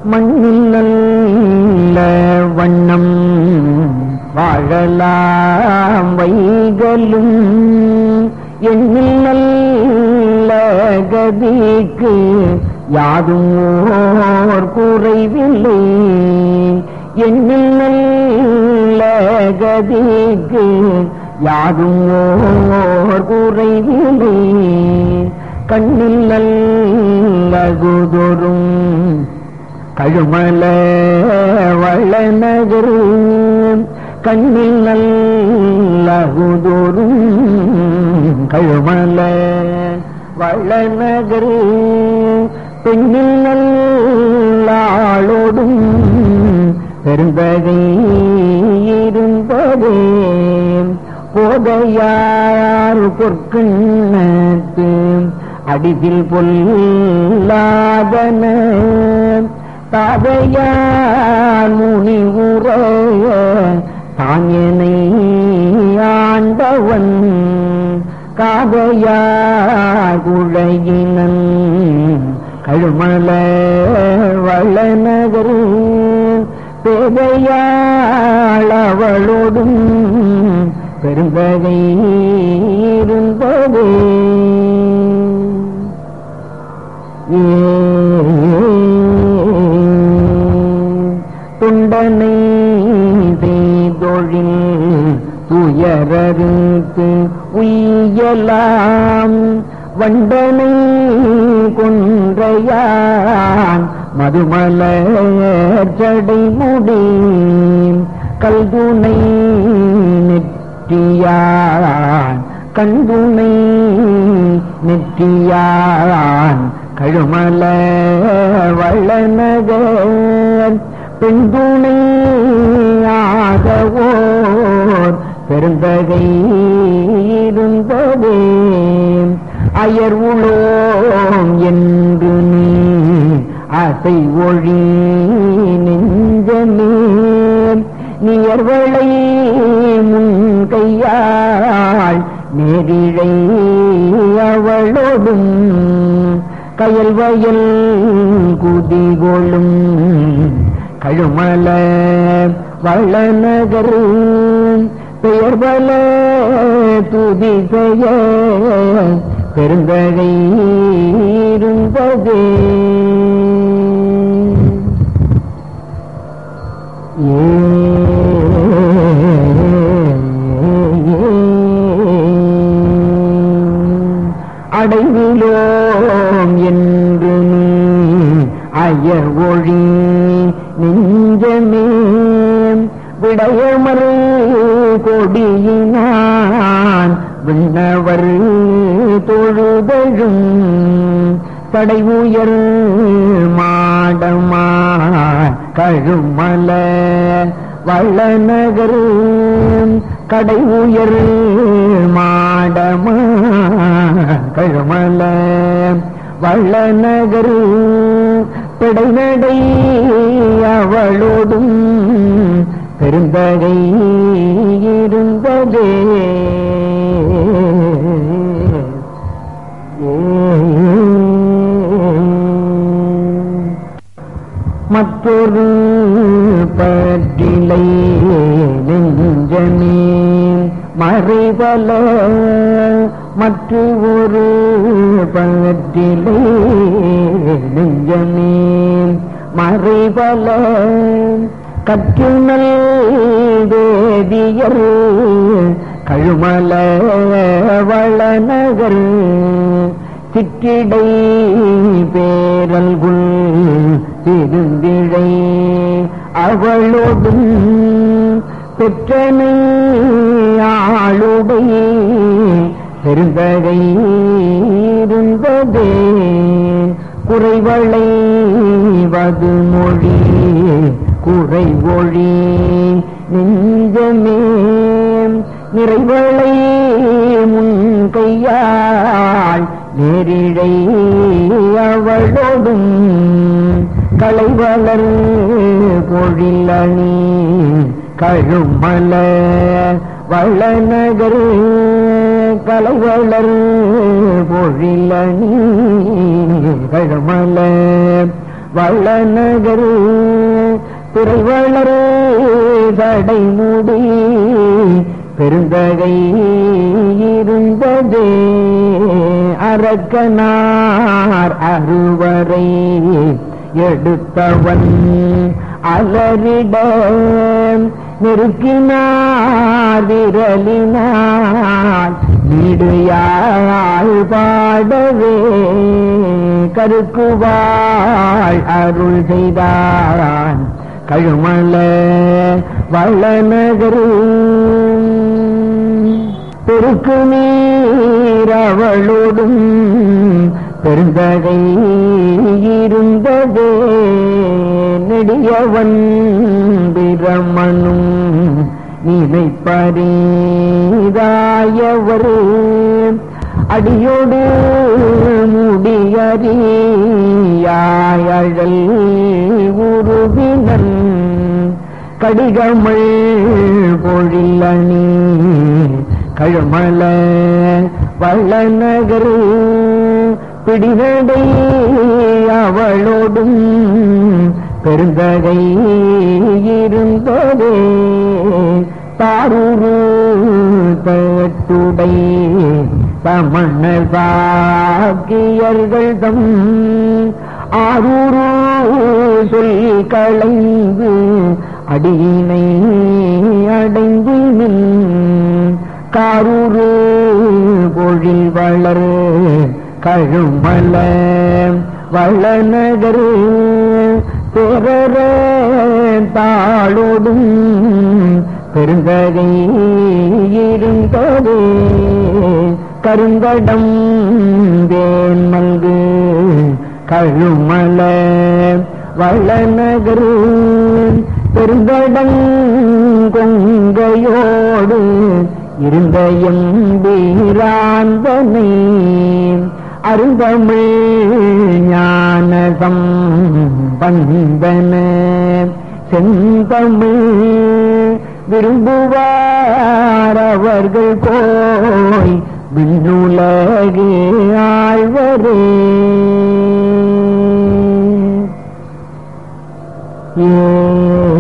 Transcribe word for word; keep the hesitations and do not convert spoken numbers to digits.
மண்ணில் நல்ல வண்ணம் வாழலாம் வைகளும் எண்ணில் நல்ல கதிக்கு யாதும் ஓர் குறைவில்லை. எண்ணில் நல்ல கதிக்கு யாதும் ஓர் குறைவில்லை. கண்ணில் நல்லகுதொரும் கழுமல வளநகர் கண்ணில் நல்லகுதொரும் கழுமல வளநகர் பெண்ணில் நல்லாளோடும் பெருந்தகை இருந்ததே. போதையார் பொற்கண்ணத்து அடிதில் பொல்லாதன தாதையார் முனி உற தாயனை ஆண்டவன் காதையார் குழையினன் கழுமல வளநகர் பேதையாள் அவளோடும் பெருந்தகை இருந்ததே. துண்டனை செய்தொழில் துயரறுத்து உய்யலாம் வண்டனை கொன்றையான் மதுமலர் சடைமுடி கல்துணை நெற்றியான் கண்துணை நெற்றியான் கழுமல வளநகர் பெண்துணை ஆகவோர் பெருந்தகை இருந்ததே. அயர் உளோம் என்று நீ ஆசை ஒழி நெஞ்சமே நியர்வளை முன் கையாள் நேரிழை அவளோடும் கயல் வயல் குதிகொளும் கழுமல வளநகர் பெயர்பல துதி செய்ய பெருந்தகை இருந்ததே. அடைவிலோம் என்று நீ அயர் ஒழி நெஞ்சமே விடயமறு கொடியினான் விண்ணவர் தொழுதழும் தடை உயர் மாடமா கழுமல வளநகர் கடை உயர் மாடமா கழுமல வளநகர் பிடைநடை அவளோடும் பெருந்தகை இருந்ததே. மற்றொரு பற்றிலை நெஞ்சமே மறைவல மற்ற ஒரு பற்றிலை நெஞ்சமே மறைவல கற்றுநல் வேதியர் கழுமல வளநகர் சிற்றிடை பேரல்குள் திருந்திழை அவளோடும் பெற்றனை ஆளுடை பெருந்தகை இருந்ததே. குறைவளை வது மொழி குறை ஒழி நெஞ்சமே நிறைவளை முன் கையாள் நேரிழை அவளோடும் களைவளர் பொழிலணி கழுமல வளநகர் களைவளர் பொழிலணி கழுமல வளநகர் துறை வளர் சடைமுடி பெருந்தகை இருந்ததே அரக்கனார் அறுவரை எடுத்தவன் அலரிட நெருக்கினார் விரலினார் நீடுயாழ் பாடவே கருக்குவாள் அருள் செய்தான் கழுமல வளநகர் பெருக்கு நீர் அவளோடும் பெருந்தகை இருந்ததே நெடியவன் பிரமனும் நினைப்பறிதாயவர் அடியோடு முடியறியாயழல் உருவினன் கடிகமல் பொழிலணி கழுமல வளநகர் பிடிநடை அவளோடும் பெருந்தகை இருந்ததே தாரூரு தட்டுடை சமணர் சாக்கியர்கள் தம் ஆரூரு சொல் களைந்து அடியினை அடைந்து நின் காரூரு பொழில் வளர் கழுமல வளநகர் பெறர தாளோடும் பெருந்தகை இருந்ததே கருங்கடம் வேன்மல்கு கழுமல வளநகர் பெருங்கடம் கொங்கையோடு இருந்த எம்பீராந்தனை அருந்தமிழ் ஞானசம் பந்தன செந்தமிழ் விரும்புவார் அவர்கள் போய் விண்ணுலகு ஆழ்வரே. ஏ